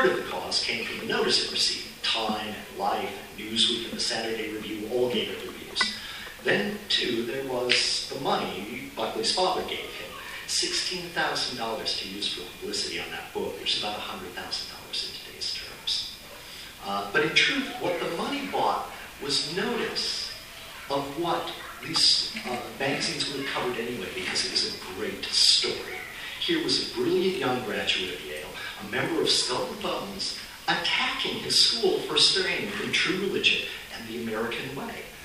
part of the cause came from the notice it received. Time and Life and Newsweek and the Saturday Review all gave it reviews. Then, too, there was the money Buckley's father gave him. $16,000 to use for publicity on that book, which is about $100,000 in today's terms. But in truth, what the money bought was notice of what these magazines would have covered anyway, because it was a great story. Here was a brilliant young graduate of Yale, a member of Skull and Bones, attacking his school for straying from true religion and the American way.